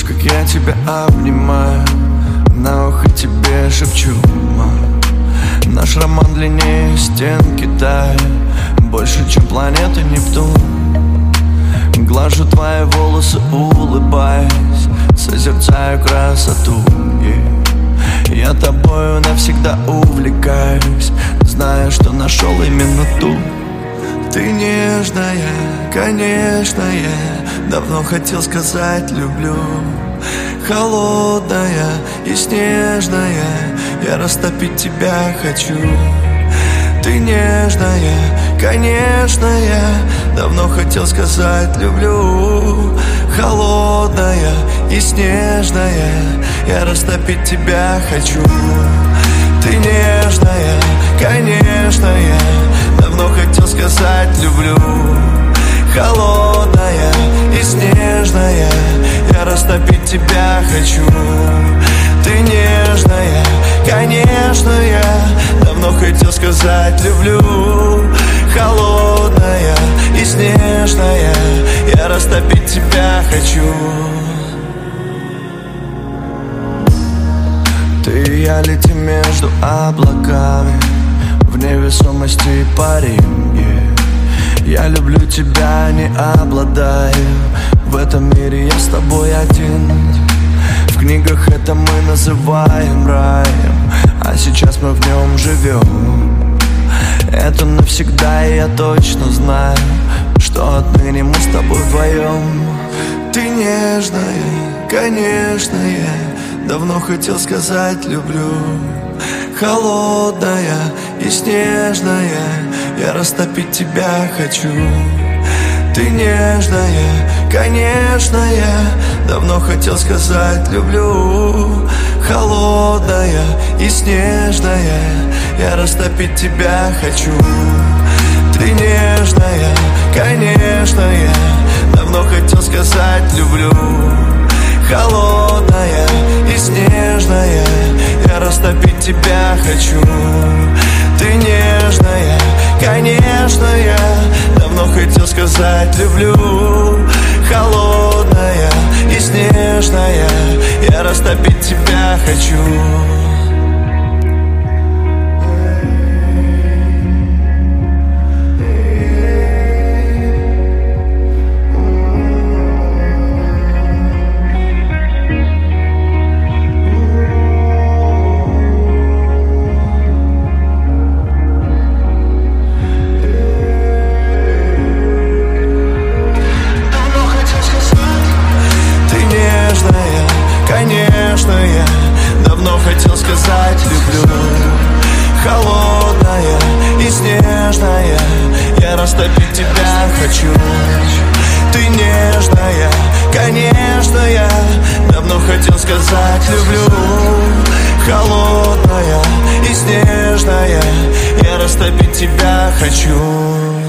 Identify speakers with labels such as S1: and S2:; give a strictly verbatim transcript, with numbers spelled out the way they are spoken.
S1: как я тебя обнимаю, на ухо тебе шепчу, наш роман длиннее стен Китая, больше, чем планета Нептун. Глажу твои волосы, улыбаясь, созерцаю красоту, yeah. Я тобою навсегда увлекаюсь, зная, что нашел именно ту. Ты нежная, конечно, я давно хотел сказать люблю. Холодная и снежная, я растопить тебя хочу. Ты нежная, конечно, я давно хотел сказать люблю. Холодная и снежная, я растопить тебя хочу. Ты нежная, конечно, я давно хотел сказать люблю. Холодная и снежная, я растопить тебя хочу. Ты нежная, конечно, я давно хотел сказать люблю. Холодная и снежная, я растопить тебя хочу. Ты и я летим между облаками, в невесомости парим, yeah. Я люблю тебя, не обладаю, в этом мире я с тобой один. В книгах это мы называем раем, а сейчас мы в нем живем. Это навсегда, и я точно знаю, что отныне мы с тобой вдвоем. Ты нежная, конечно, я давно хотел сказать люблю. Холодная и снежная, я растопить тебя хочу. Ты нежная, конечно, я давно хотел сказать люблю. Холодная и снежная, я растопить тебя хочу. Ты нежная, конечно, я давно хотел сказать люблю. Холодная и снежная, я растопить тебя хочу. Ты нежная, конечно, я давно хотел сказать люблю. Холодная и снежная, я растопить тебя хочу. Конечно, я давно хотел сказать люблю. Холодная и снежная, я растопить тебя хочу. Ты нежная, конечно, я давно хотел сказать люблю. Холодная и снежная, я растопить тебя хочу.